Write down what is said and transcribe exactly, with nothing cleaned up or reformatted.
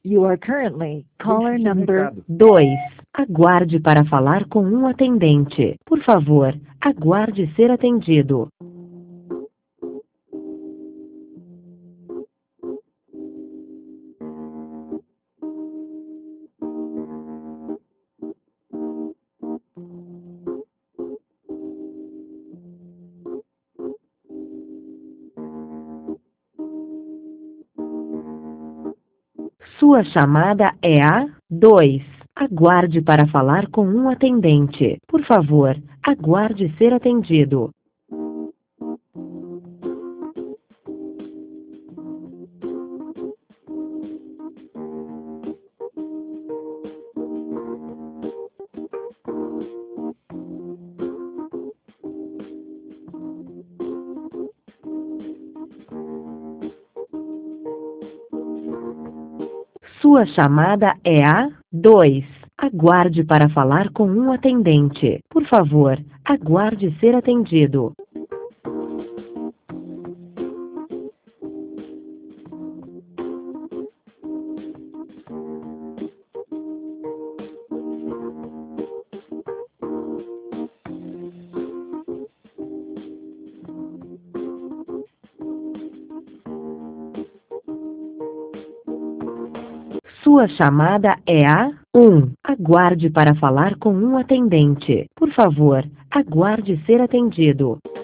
You are currently caller Deixe seu number recado. dois. Aguarde para falar com um atendente. Por favor, aguarde ser atendido. Sua chamada é a dois. Aguarde para falar com um atendente. Por favor, aguarde ser atendido. Sua chamada é a dois. Aguarde para falar com um atendente. Por favor, aguarde ser atendido. Sua chamada é a um. Aguarde para falar com um atendente. Por favor, aguarde ser atendido.